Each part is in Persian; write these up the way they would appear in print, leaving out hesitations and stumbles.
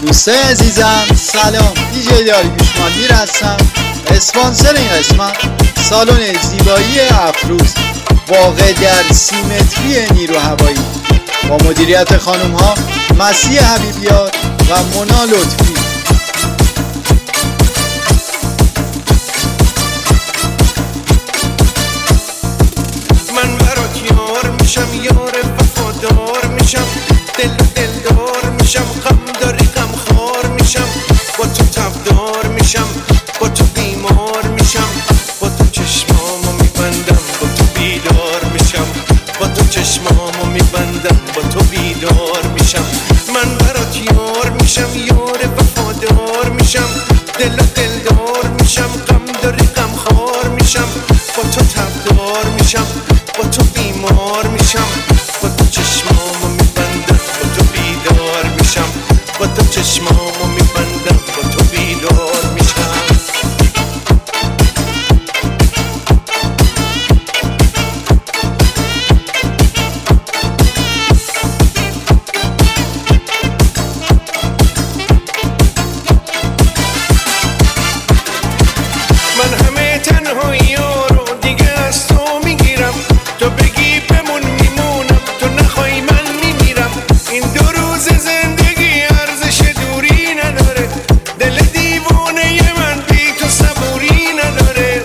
دوستای عزیزم سلام، دیجی داریوش مالدیر هستم. اسپانسر این قسمت سالن زیبایی افروز واقع در سیمتری نیرو هوایی با مدیریت خانم ها مسیح حبیبیات و مونا لطفی. من برات یار میشم، یار وفادار میشم، دلدار میشم، غم داری غم خار میشم، با تو تبدار میشم، با تو بیمار میشم، با تو چشمامو میبندم، با تو بیدار میشم، با تو چشمامو میبندم، با تو بیدار میشم. من برات یار میشم، یار وفادار میشم، دلدار میشم، غم داری غم خار میشم، با تو تبدار میشم، با تو بیمار میشم، با تو چشمامو میبندم، با تو بیدار میشم، با تو چشمامو میبندم، با تو بیدار میشم. من همه تنهایی رو دیگه از تو میگیرم، تو بگی بمون میمونم، تو نخوای من میمیرم. این 2 روز زندگی ارزش دوری نداره، دل دیوانه من بی تو صبوری نداره.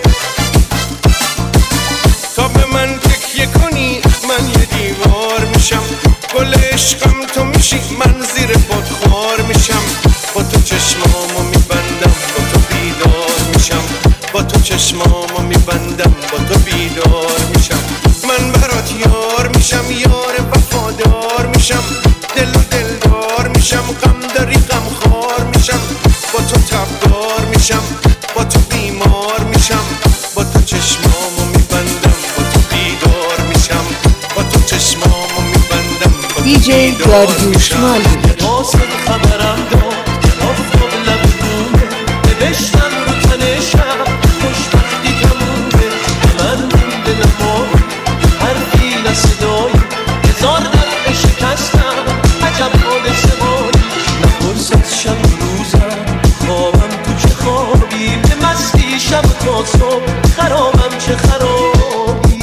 تا به من تکیه کنی من یه دیوار میشم، گل عشقم تو میشی، من زیر پات خار میشم، با تو چشمامو میبندم، با تو بیدار میشم، با تو چشمامو میبندم، با تو بیدار میشم. من برات یار میشم، یار وفادار میشم، دلدار میشم، غم داری غم خار میشم، با تو تبدار میشم، با تو بیمار میشم، با تو چشمامو میبندم، با تو بیدار میشم، با تو چشمامو میبندم، با تو دیجی بیدار داریوش میشم. مالدیر. واسه خبرم داد آفتاب لب رونه، نوشتم رو تن شب خوشبختی تمومه. من مونده نمایی حرفی نه صدایی، 1000 دفعه شکستم عجب حال سواری. نپرس از شب روزم خوابم تو چه خوابی، به مستی شب تا صبح خرابم چه خرابی.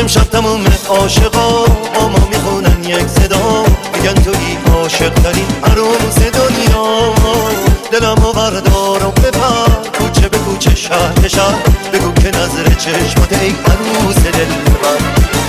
امشب تموم عاشقا با ما میخونن یک صدا، میگن توی عاشق ترین عروس دنیا. دلمو بردار و ببر کوچه به کوچه شهر به شهر، بگو که نظر چشمات ای عروس دلبر.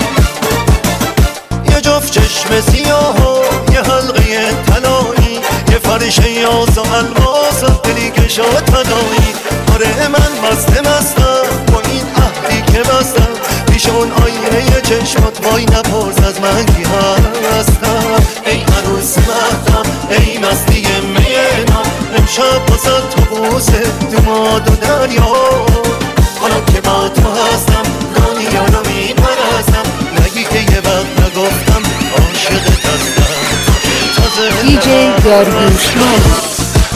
یه جفت چشم سیاه و یه حلقه طلایی، یه فرشه یاز و الماس و دلی که شد فدایی. آره من مستم با این عهدی که بستم، پیش اون آینه چشمات وای نپرس از من کی هستم. ای عروس مهدم ای مستی مینا، امشب بازد تو بوسه دوماد و دریا. حالا که با تو هستم دنیا رو میپرستم، نگی که یه وقت نگفتم عاشقت هستم. دیجی داریوش مانی.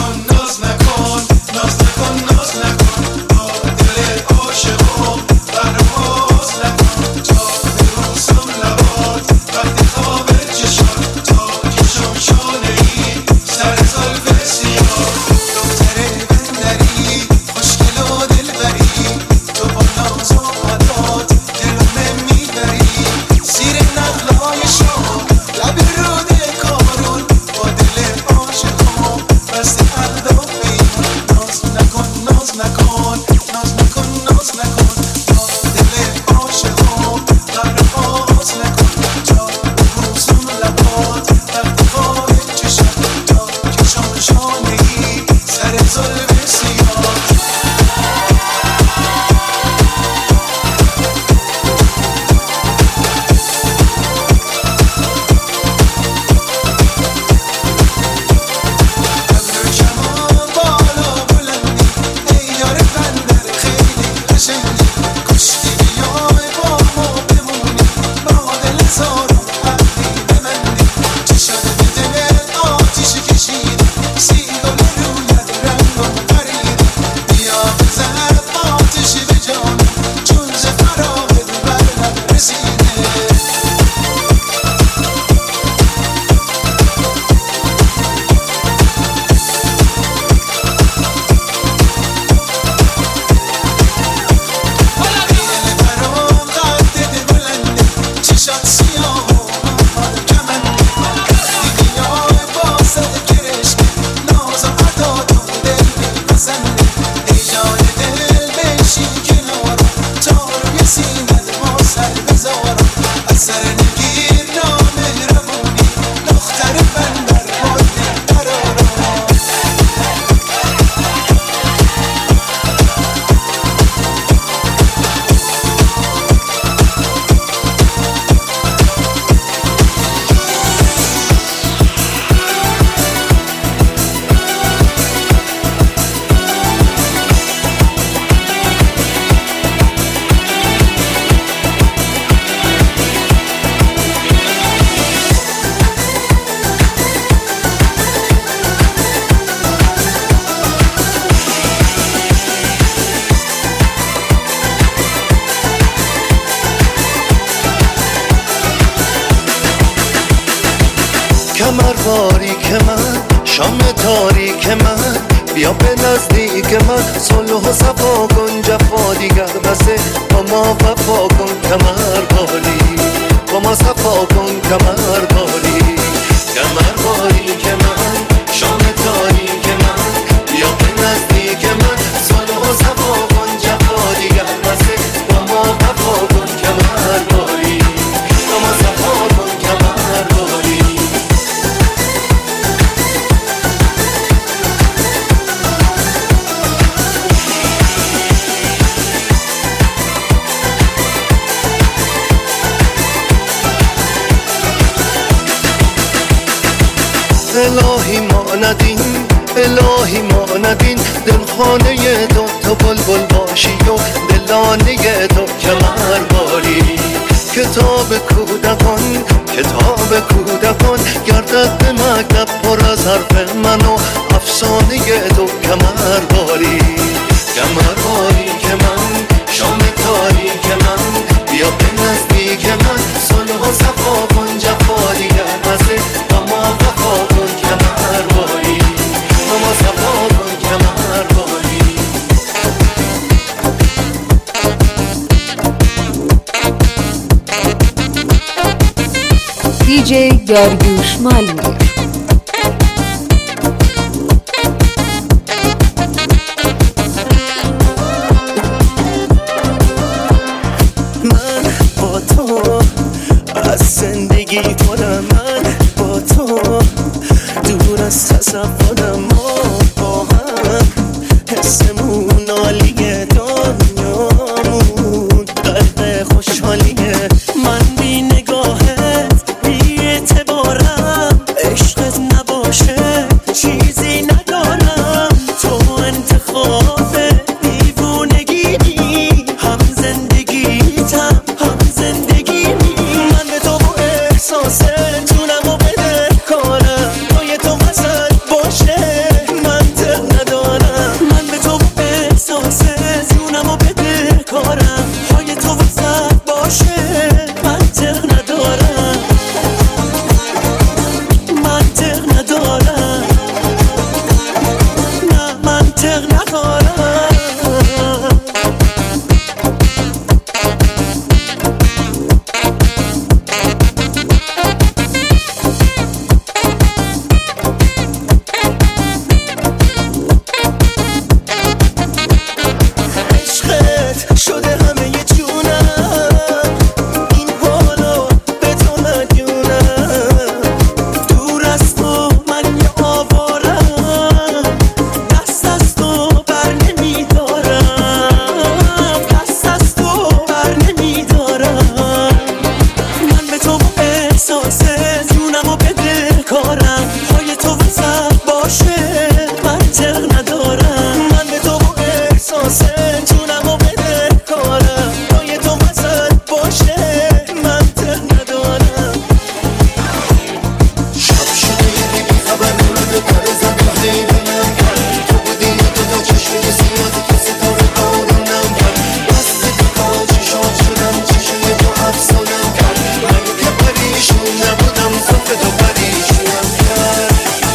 کمر باریک من شام تاریک من، بیا به نزدیک من صلح و صفا کن. جفا دیگر بسه با ما وفا کن. کمر باری با ما صفا کن. کمر باری کمر باریک من شام تاریک من، بیا به نزدیک من صلح و صفا کن. جفا دیگر بسه با ما وفا کن. کمر باری با ما صفا کن. کمر باری الهی ما ندین الهی ما ندین، دلخانه تو بلبل باشی و دلانه تو کمر باری. کتاب کودکان کتاب کودکان، گردد به مکتب پر از حرف من و افسانه تو کمر باری. کمر باری که من شام تاریک من، بیا به نزدیک من صلح و صفا کن. جفا دیگر بسه با ما وفا کن. کمر باری با ما صفا کن. کمر باری داریوش مالی. من با تو از زندگی پرم، من با تو دور از تصورم، ما با هم حسمون عالیه، دنیامون غرق خوشحالیه. من بی نگاهت بی اعتبارم، عشقت نباشه چیزی ندارم. تو انتخاب دیوونگی، هم زندگیتم هم زندگیمی. من به تو با احساسه جونمو بده کارم، توی تو وسط باشه منطق ندارم. من به تو با احساسه جونمو بده کارم، توی تو وسط باشه منطق ندارم، منطق ندارم، نه منطق ندارم. عشقت شده همه جونم، این حالو به تو مدیونم. دور از تو من یه آوارم، دست از تو بر نمیدارم، دست از تو بر نمیدارم. من به تو با احساسه جونمو بده کارم، پای تو وسط باشه منطق ندارم. من به تو با احساسه جونمو بده کارم، پای تو وسط باشه منطق ندارم. شب شده یه بی خبر مورد پر زد و حیرونم کرد. تو بودی یه دوتا چشمه سیاد که ستاره بارونم کرد. دست تو تا چشات شدم، چشمه تو افسانم کرد. من که پریشون نبودم، زلف تو پریشونم کرد.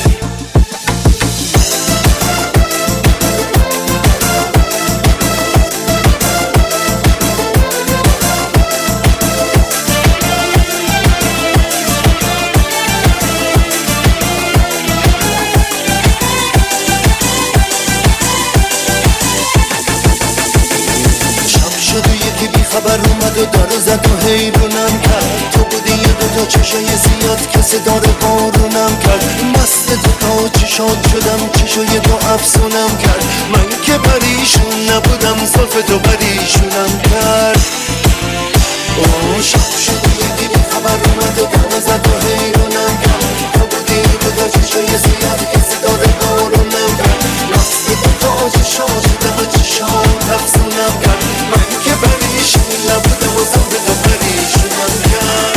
شب شد و یکی بی خبر اومد و در زد و حیرونم کرد. تو بودی یه دوتا چشای زیاد که صدار بارونم کرد. مست تو تا چشات شدم، چشای تو افسونم کرد. من که پریشون نبودم، زلف تو پریشونم کرد. اوه شب شد و یکی بی خبر اومد و در زد و حیرونم کرد. تو بودی یه دوتا چشای زیاد که صدار بارونم کرد. مست تو تا چشات شدم، چشات افسونم کرد. من که پریشون نبودم و زلف تو پریشونم کرد.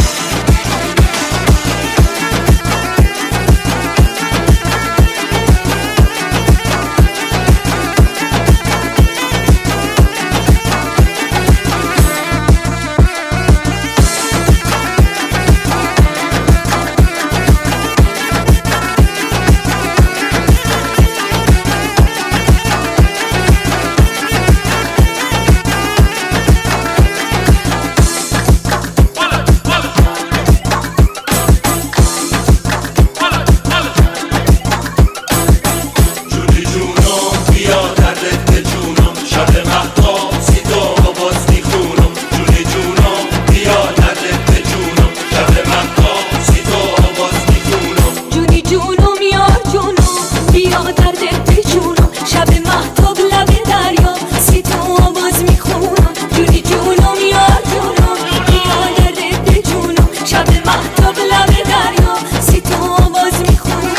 جونی جونم بیا دردت به جونم، شب مهتاب سیتا باز میخونم. جونی جونم بیا دردت به جونم، شب مهتاب سیتا باز میخونم. جونی جونم یار جونم، بیا دردت به جونم. شب مهتاب لب دریا، سی تو آواز میخونم. جونی جونم یار جونم، بیا دردت به جونم. شب مهتاب لب دریا، سی تو آواز میخونم.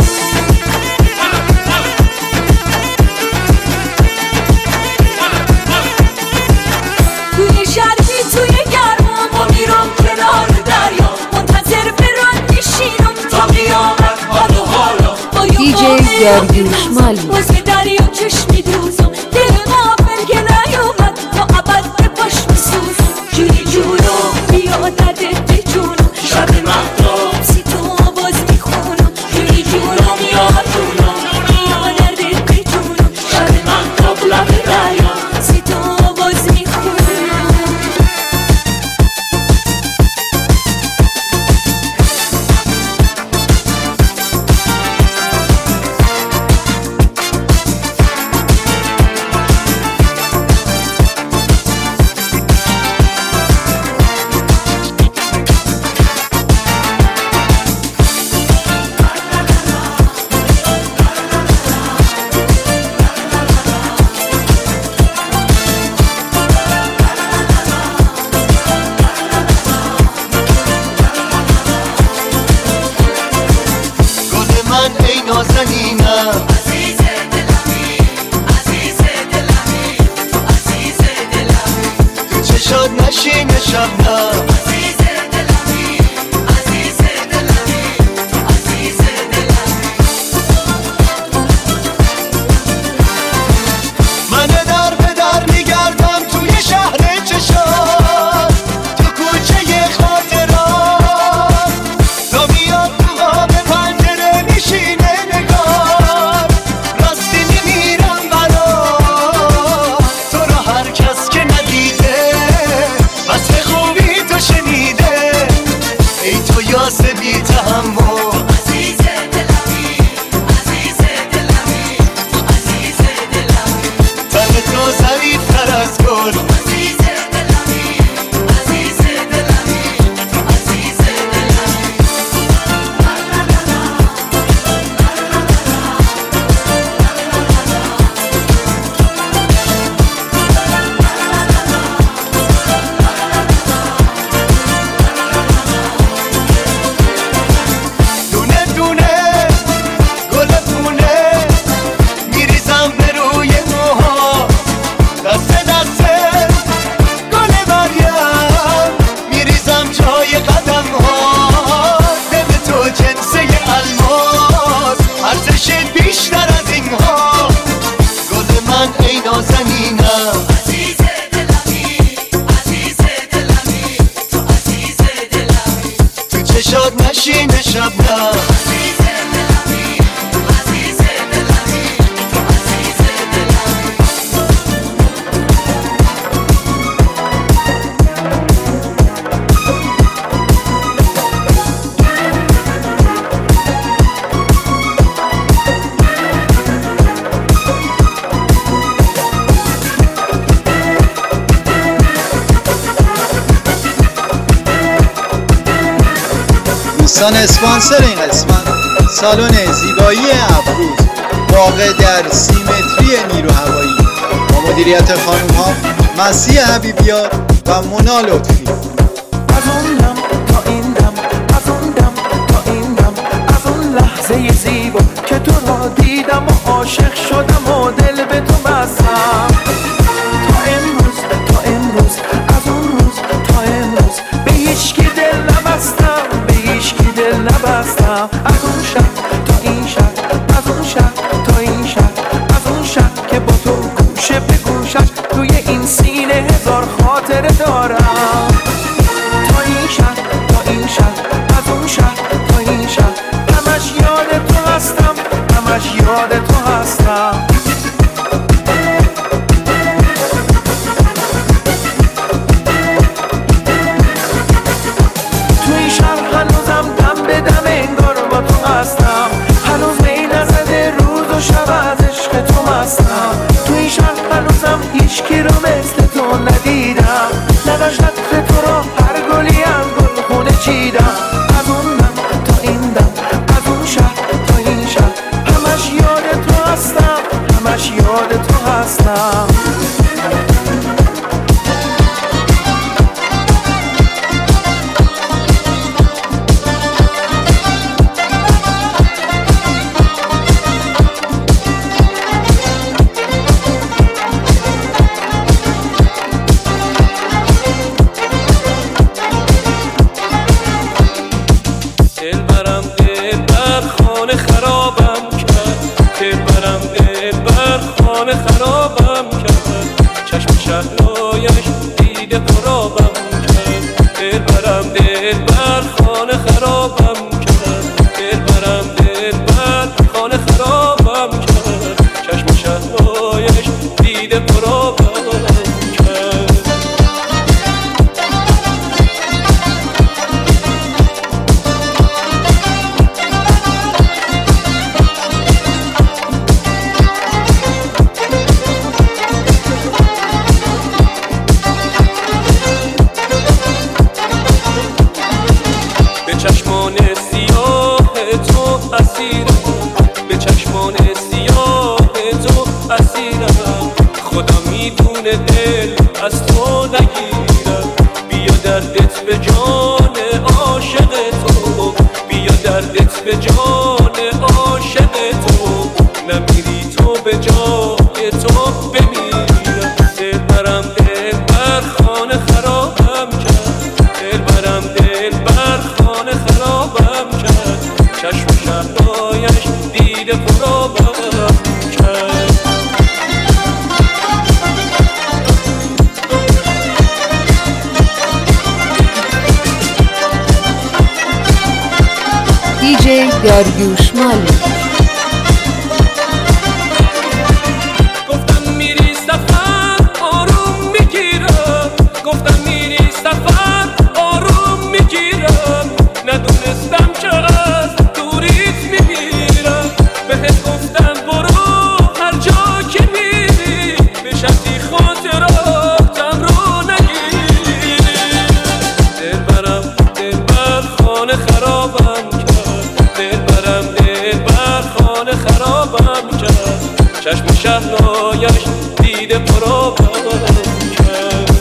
توی شرقی توی گرما، ما میرم کنار دریا. منتظر برات میشینم تا قیامت حال و حالا. DJ داریوش مالی. باز به دریا چشم میدوزم، دل غافل که نیومد تا ابد به پاش میسوزم. جونی جونم بیا دردت به جونم، شب مهتاب سی تو آواز میخونم. جونی جونم یار جونم، بیا دردت به جونم. شب مهتاب لب دریا، سی تو آواز میخونم. شبنم عزیز دلمی عزیز دلمی تو عزیز دلمی من در به در میگردم توی شهر چشات تو کوچه خاطرات تا میاد تو آب پنجره میشینه نگار راستی میمیرم برات تو رو هر کس که ندیده وصف خوبی تو شنیده ای تو یاس بی تحمل عزیز دلمی عزیز دلمی تو عزیز دلمی تن تو ظریف‌تر از گل عزیز دلمی عزیز دلمی تو عزیز دلمی دونه دونه گل پونه میریزم به روی موها دسته دسته گل مریم میریزم جای قدم ها دل تو جنسه الماس ارزشت بیشتر از این ها گل من ای نازنینم عزیز دلمی عزیز دلمی تو عزیز دلمی تو چشات نشینه شبنم عزیز دلمی عزیز دلمی تو عزیز دلمی دوستان اسپانسر این قسمت سالن زیبایی افروز واقع در سیمتری نیرو هوایی با مدیریت خانم ها مسیح حبیبیار و مونا لطفی. از اون دم تا این دم از اون دم تا این دم از اون لحظه زیبا که تو را دیدم و عاشق شدم و دل به تو بستم تا امروز از اون روز تا امروز به هیچ کی دل نبستم به هیچ کی دل نبستم از اون شب تا این شب از اون شب تا این شب از اون شب که با تو گوشه به گوشش توی این سینه هزار خاطره دارم تا این شب تا این شب از اون شب تا این شب همش یاد تو هستم همش یاد تو هستم تو این شب هنوزم دم به دم انگار با تو هستم هنوز می نزده روز و شب از عشق تو مستم تو این شب هنوزم هیچ کی رو مثل تو ندیدم نداشت عطر تو را هر گلی از گل خونه چیدم از اون دم تا این دم از اون شب تا این شب همش یاد تو هستم همش یاد تو هستم دلبرم دلبر خانه خرابم کرد دلبرم دلبر خانه خرابم کرد چشم شهرایش دیده خرابم کرد دلبرم دلبر خانه خرابم کرد دلبرم دلبر خانه خرابم کرد چشم شهرایش دیده خرابم کرد به چشمان سیاه تو اسیرم به چشمان سیاه تو اسیرم خدا میدونه دل از تو نگیرم بیا دردت به جان عاشق تو بیا دردت به جان عاشق تو نمیری تو به جای تو بمیرم دلبرم دلبر خانه خرابم کرد چشم شهنایش دیده پرآبان کرد.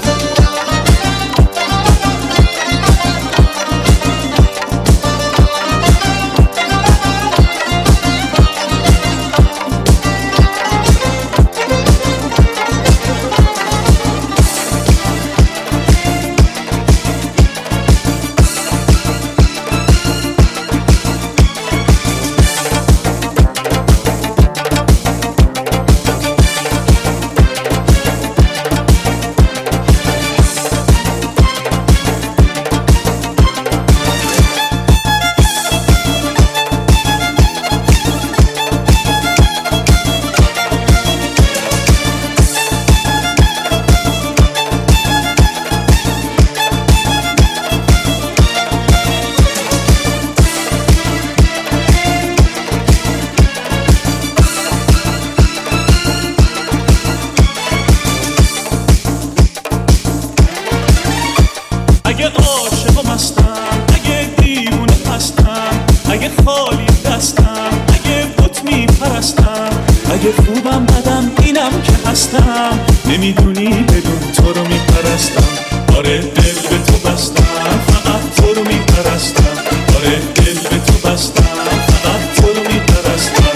اگه عاشق و مستم، اگه دیوونه هستم، اگه خالی دستم، اگه بت میپرستم، اگه خوبم بدم اینم که هستم، نمیدونی بدون تو رو میپرستم. آره دل به تو بستم، فقط تو رو میپرستم. آره دل به تو بستم، فقط تو رو میپرستم.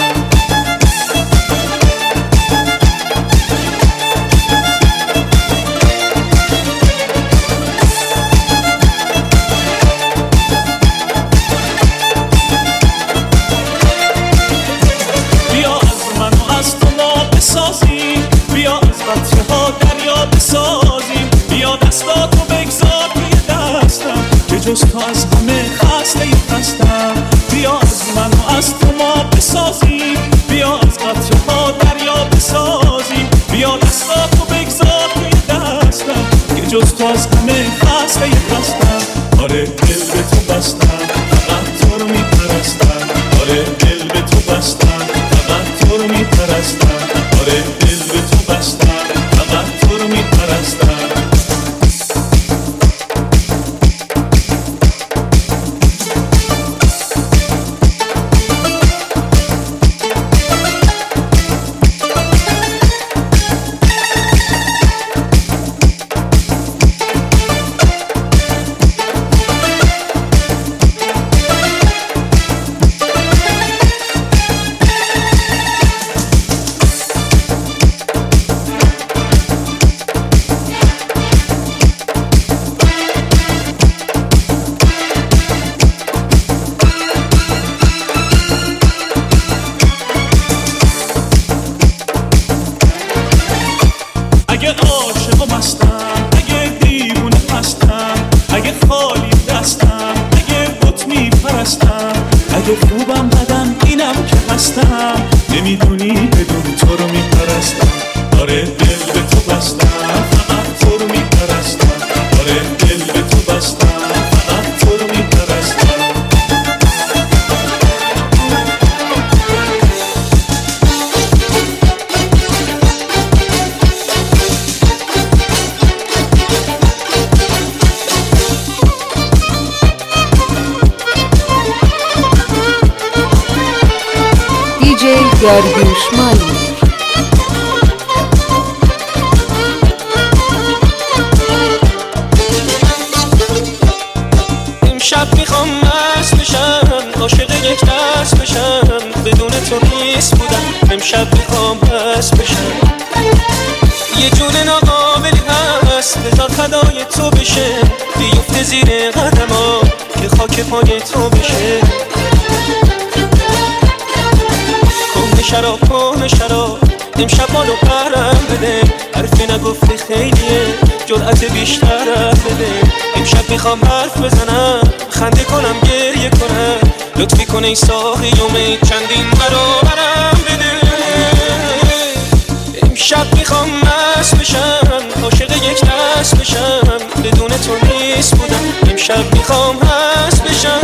بیا از قطره ها دریا بسازیم، بیا دستاتو بگذار روی دستم که جز تو از همه خسته هستم. بیا از من و از تو ما بسازیم، بیا از قطره ها دریا بسازیم، بیا دستاتو بگذار روی دستم که جز تو از همه خسته هستم. آره دل به تو بستم، فقط تو رو میپرستم. آره دل به تو بستم، فقط تو رو میپرستم. آره دل به تو بستم، فقط تو رو میپرستم. اگه عاشق و مستم، اگه دیوونه هستم، اگه خالی دستم، اگه بت میپرستم، اگه خوبم بدم اینم که هستم، نمیدونی بدون تو رو میپرستم. آره دل به تو بستم، فقط تو رو میپرستم. آره دل به تو بستم، فقط تو رو میپرستم. DJ گرگوشمالی. امشب میخوام مست بشم، عاشق یک دست بشم، بدون تو نیست بودم. امشب میخوام مست بشم، یه جون ناقابلی هست بذار فدای تو بشه، بیفته زیر قدما که خاک پای تو بشه. کن شراب امشب بالو پرم بده، حرفی نگفته خیلیه جرأت بیشترم بده. امشب میخوام حرف بزنم، خنده کنم گریه کنم، لطفی کن ای ساقی یومه چندین برابرم بده. امشب میخوام مست بشم، عاشق یک دست بشم، بدون تو نیست بودم. امشب میخوام مست بشم.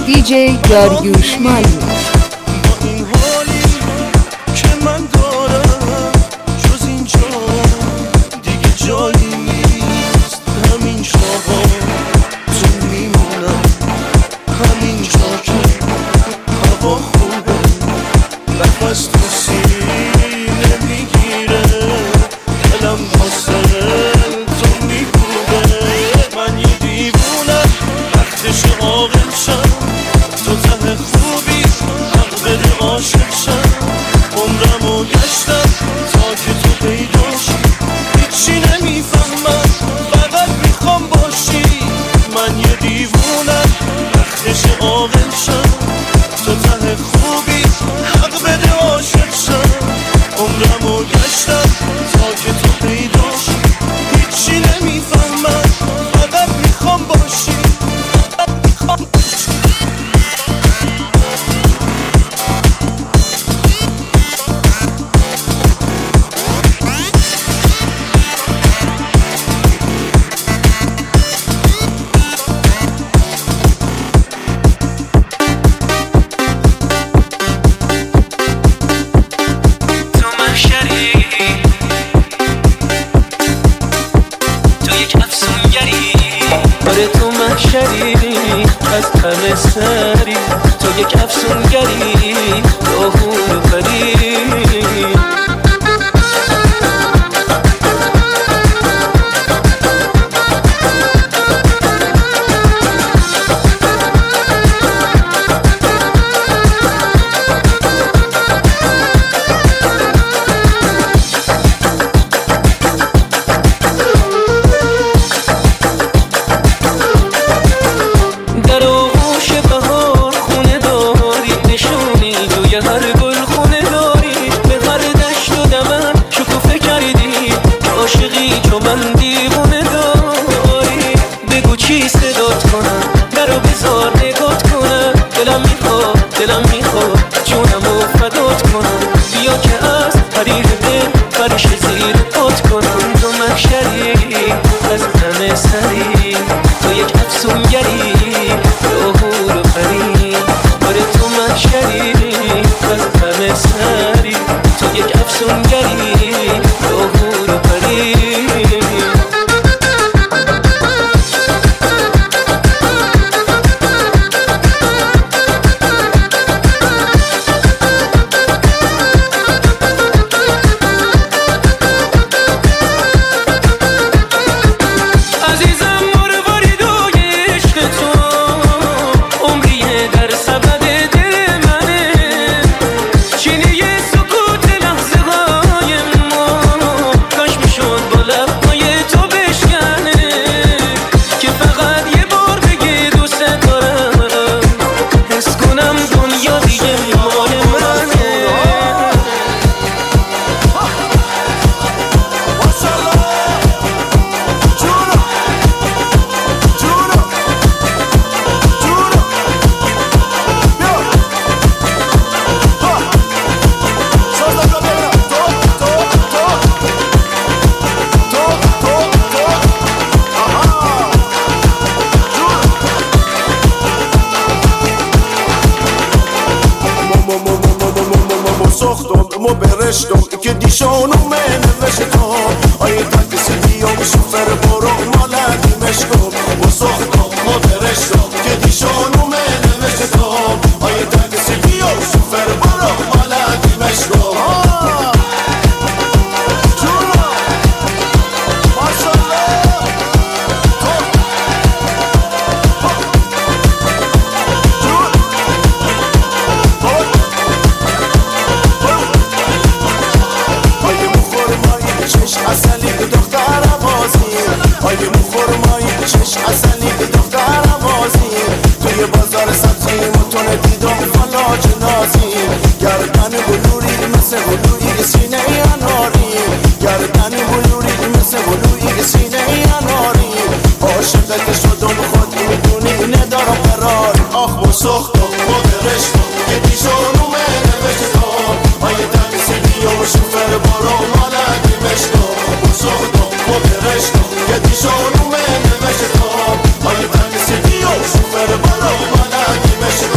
دیجی داریوش مالی. با این حالی که من دارم جز اینجا دیگه جایی نیست، همین جاها تو میمونم، همین جا که هوا خوبه، نفس تو سینه میگیره، دلم واسه تو میگوده. من یه دیوونم وقتش عاقل شم، تو ته خوبی حق بده عاشق شم. عمرمو گشتم تا که تو پیداشی، هیچی نمیفهمم فقط میخوام باشی. من یه دیوونم وقتش عاقل شم، تو ته خوبی حق بده عاشق شم. عمرمو گشتم تا که تو پیداشی، هیچی نمیفهمم فقط میخوام باشی. از همه سری تو یک افسونگری، راهون و پری. دلم میخواد جونمو فدات کنم، بیا که از حریر دل فرش زیر پات کنم. تو محشری از همه سری تو یک افسونگری، راهور و پری. آره تو محشری از همه سری تو یک افسونگری، راهور و پری. مو برشتم که دیشانو منوشتم آیه تکسی بیام شفر برو مالدی مشکم مو سختم مو برشتم که دیشانو منوشتم آیه تکسی بیام شفر برو مالدی مشکم. سختم ما برشتم که دیشانو منوشتم آیه تکسی بیام شفر برو مالدی مشکم. سختم ما برشتم که دیشانو منوشتم آیه تکسی بیام شفر برو مالدی مشکم.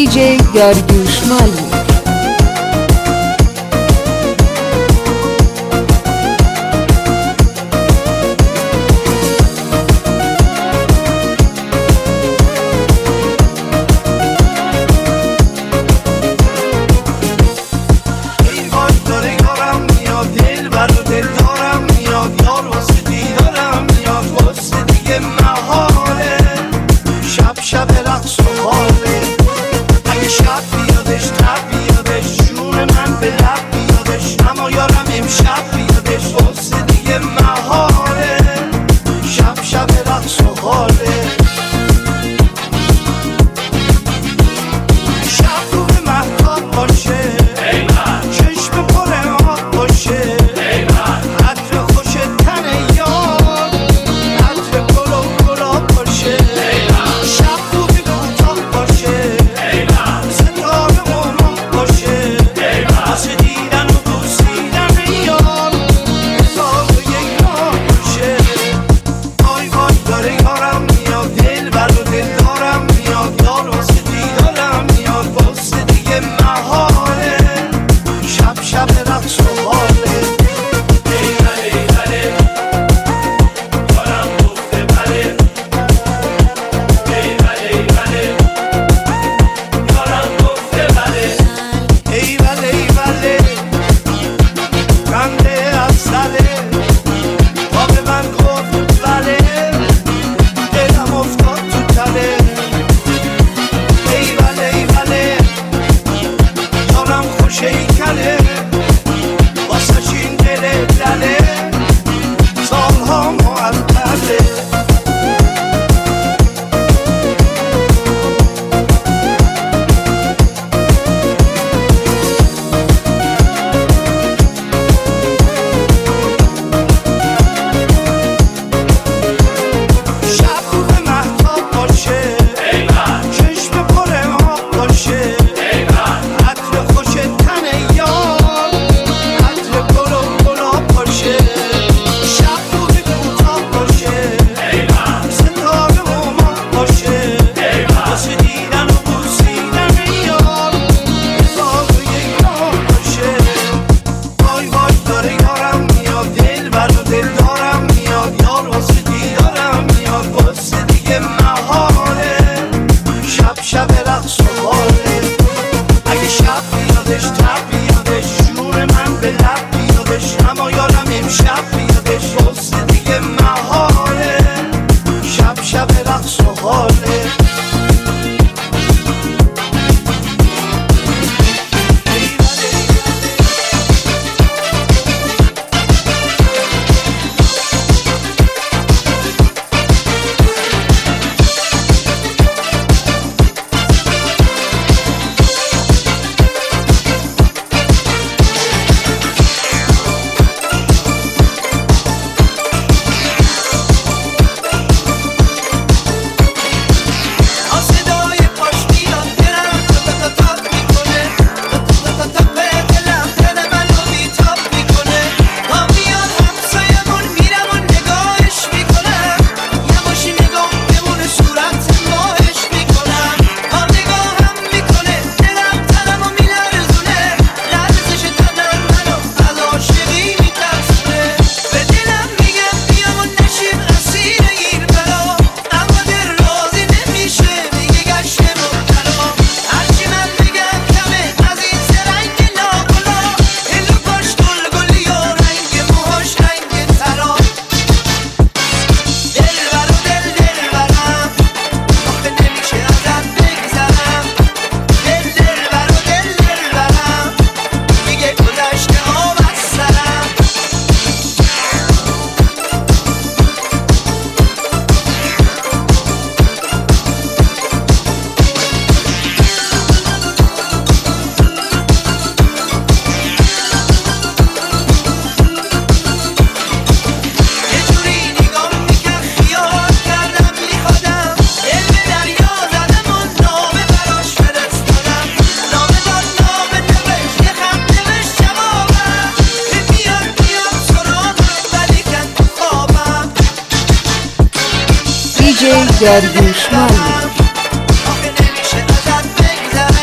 DJ داریوش DJ داریوش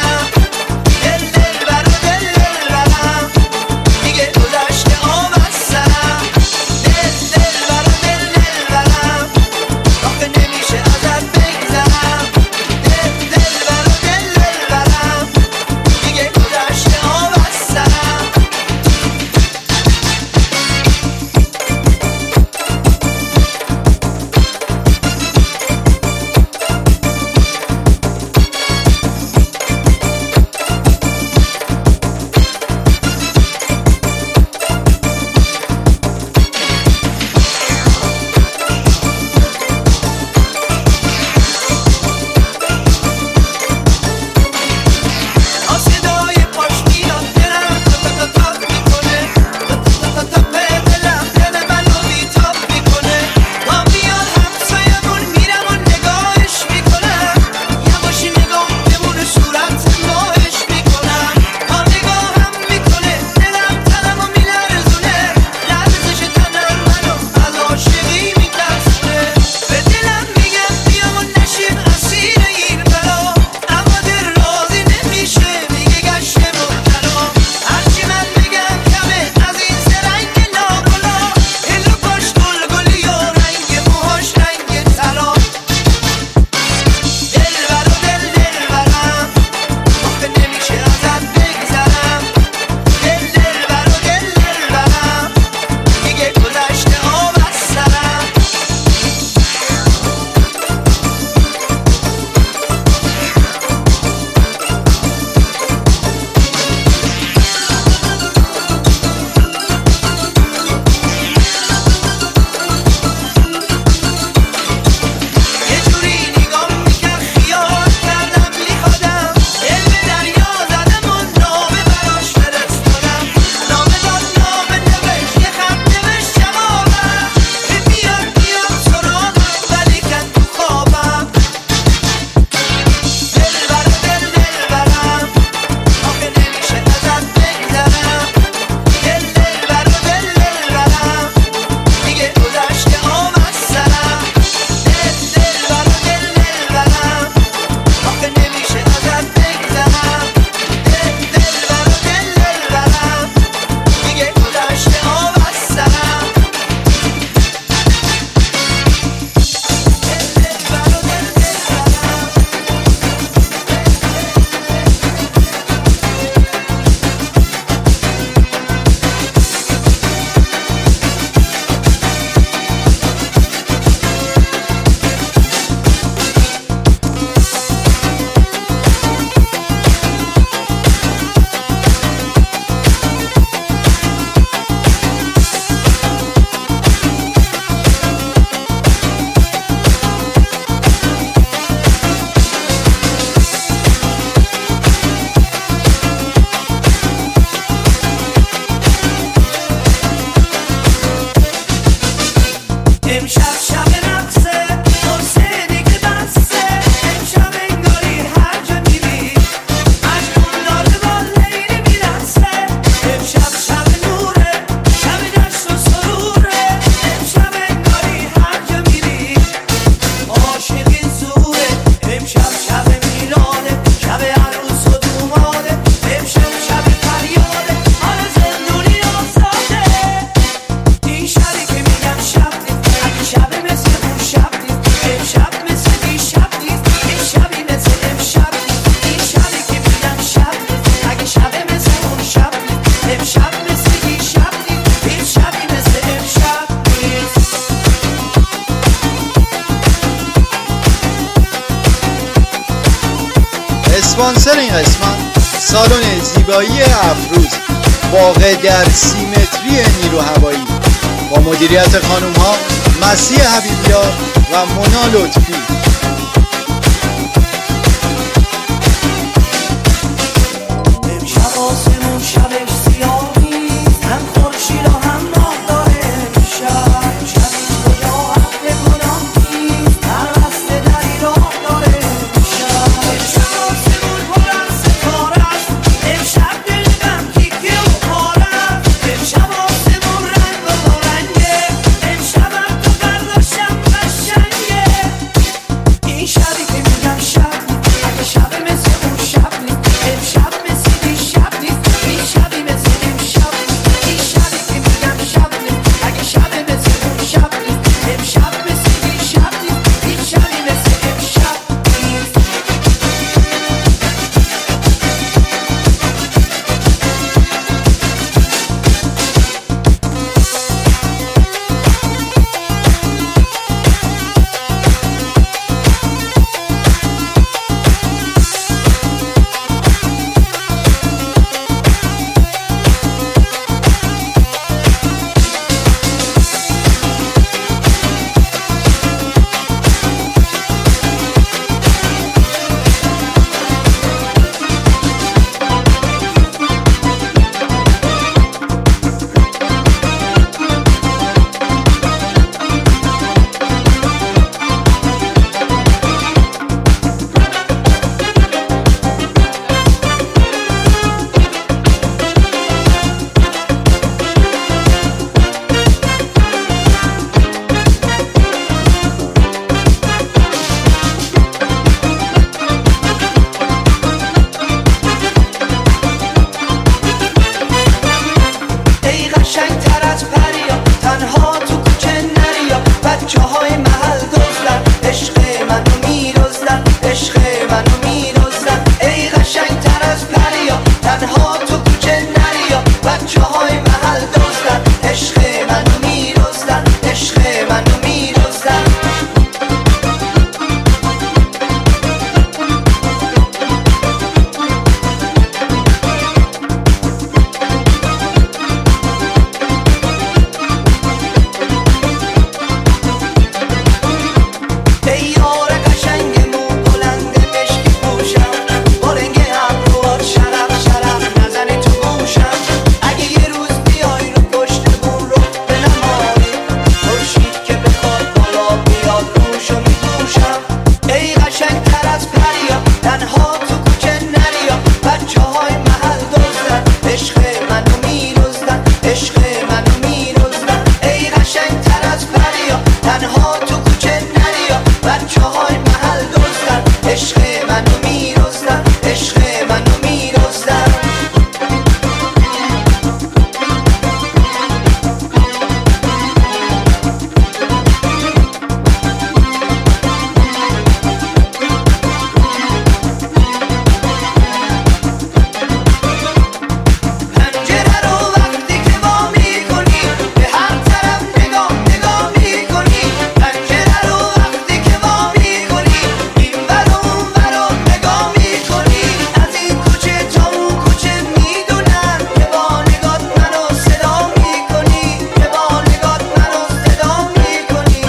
اسپانسر این قسمت سالن زیبایی افروز واقع در سیمتری نیرو هوایی با مدیریت خانوم ها مسیح حبیبیار و مونا لطفی. امشب آسمون شبش سیاه نیست، هم خورشید و هم ماه داره امشب. شبی کجا حق گناه نیست، هر قصد دری راه داره امشب. امشب آسمون پر از ستاره است، امشب دل غمگین و پاره است. امشب آسمون رنگ و رنگه، امشبم تو برداشتم قشنگه. این شبی که میگم شب نیست، اگه شب مثل اون شب نیست. امشب مثل دیشب نیست، این شبی مثل امشب نیست. این شبی که میگم شب نیست، اگه شب مثل اون شب نیست. امشب مثل دیشب نیست، این شبی مثل امشب نیست. ای قشنگ‌تر از پریا، تنها تو کوچه نریا. بچه‌های محل دزدن، عشق منو می‌دزدن، عشق منو می‌دزدن. ای قشنگ‌تر از پریا، تنها تو کوچه نریا. بچه‌های محل دزدن، عشق منو می‌دزدن، عشق منو می‌دزدن. ای یار قشنگ مو بلند مشکی پوشم، با رنگ ابروات شرف شرف نزنی تو گوشم. اگه یه روز بیای رو پشتمون رو بنمایی، خورشید که بخواد بالا بیاد روشو میپوشم. ای قشنگ‌تر از پریا، تنها تو کوچه نریا. بچه‌های محل دزدن، عشق منو می‌دزدن، عشق منو می‌دزدن. ای قشنگ‌تر از پریا، تنها تو کوچه نریا. بچه‌های محل دزدن، عشق منو می‌دزدن، عشق منو می‌دزدن. پنجره رو وقتی که وا می‌کنی، به هر طرف نگاه نگاه می‌کنی. پنجره رو وقتی که وا می‌کنی، اینور و اونور رو نگاه می‌کنی. از این کوچه تا اون کوچه می‌دونن که با نگات منو صدا می‌کنی، که با نگات منو صدا می‌کنی.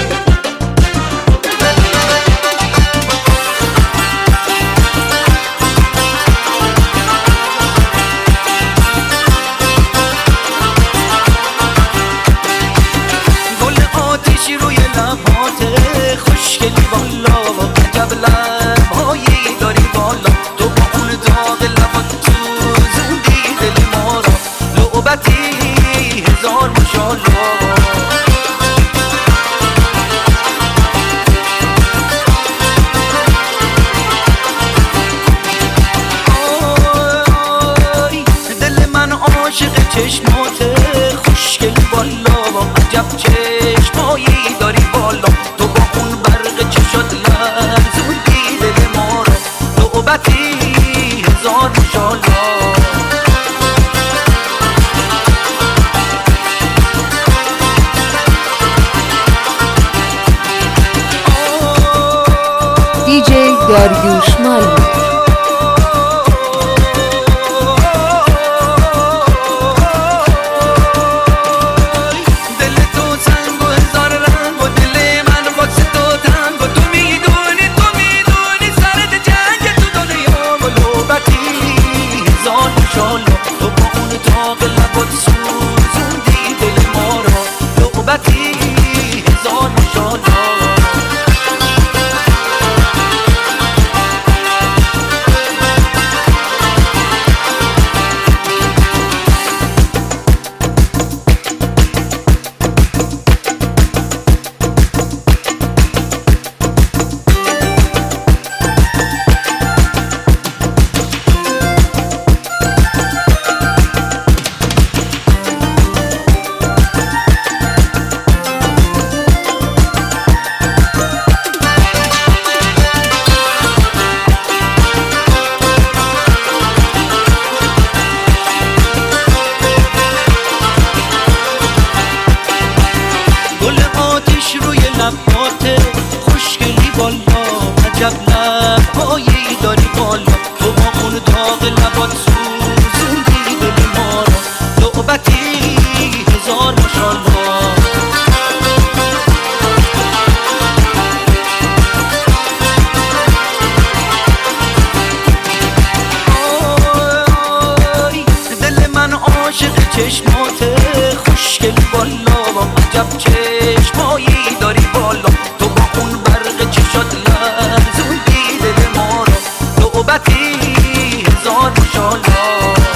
گل آتیشی روی لباته، خوشگلی والا، عجب لبهایی داری والا. تو با اون داغ لبات سوزوندی دل ما را، لعبتی هزار ماشاءالله. آی دل من عاشق چشماته، خوشگلی والا، عجب چشمایی داری والا. تو با اون برق چشات لرزوندی دل ما را، لعبتی هزار ماشاءالله. DJ داریوش مالی. چشمایی داری بالا، تو با اون برق چشات لرزوندی دل ما را، نوبتی هزار ماشالله.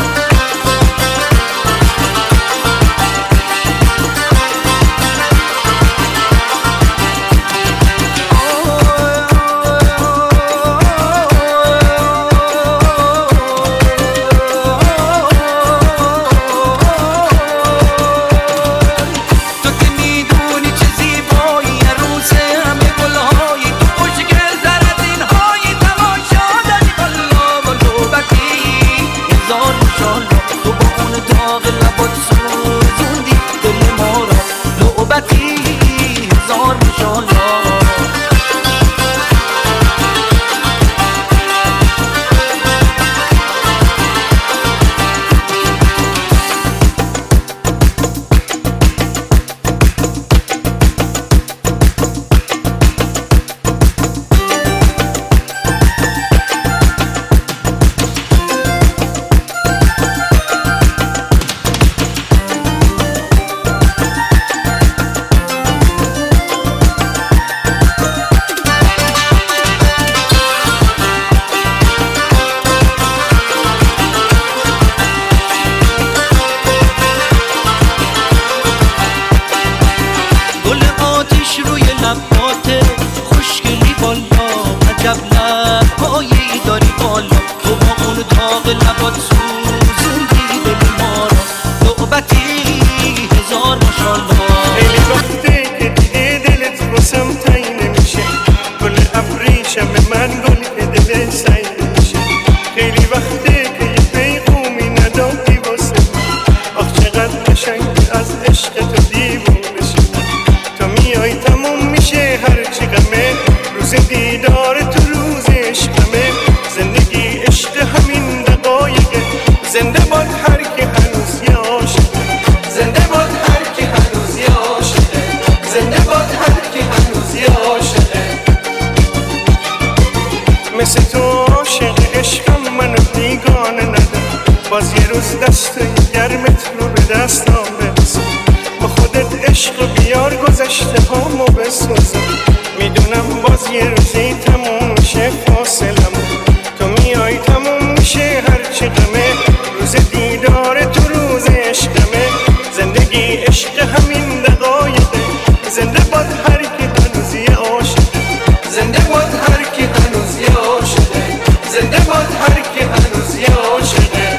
مثل تو عاشق عشقم منو بیگانه ندار، باز یه روز دست گرمت رو به دستام برسون، با خودت عشق بیار گذشته هامو بسوزم. میدونم باز یه روزی تموم میشه فاصلمون، تو میای تموم میشه هرچی غمه، روز دیدار تو روز عشقمه، زندگی عشق همین دقایقه، زنده باد هر کی هنوز یه عاشقه، زنده باد هر کی هنوز یه عاشقه، زنده باد هر کی هنوز یه عاشقه.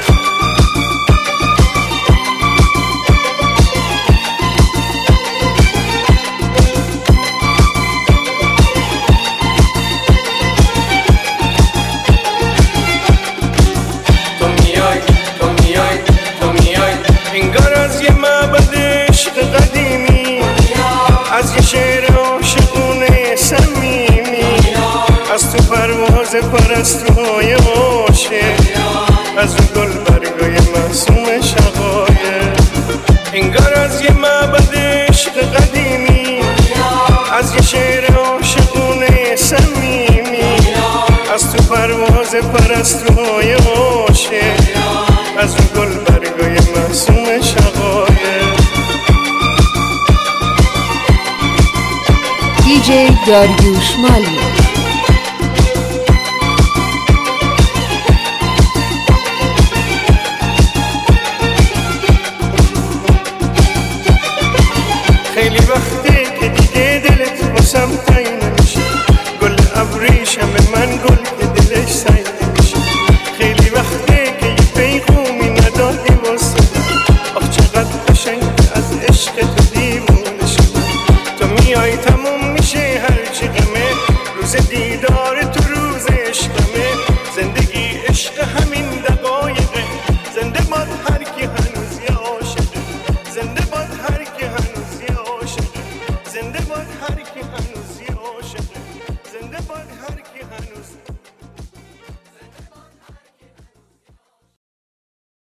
انگار از یه معبد عشق قدیمی، از یه شعر عاشقونه صمیمی، از تو پرواز پرستوهای عاشق، از اون گل برگای معصوم شقایق. انگار از یه معبد عشق قدیمی، از یه شعر عاشقونه صمیمی، از تو پرواز پرستوهای عاشق، از اون گل برگای معصوم شقایق. DJ داریوش مالی.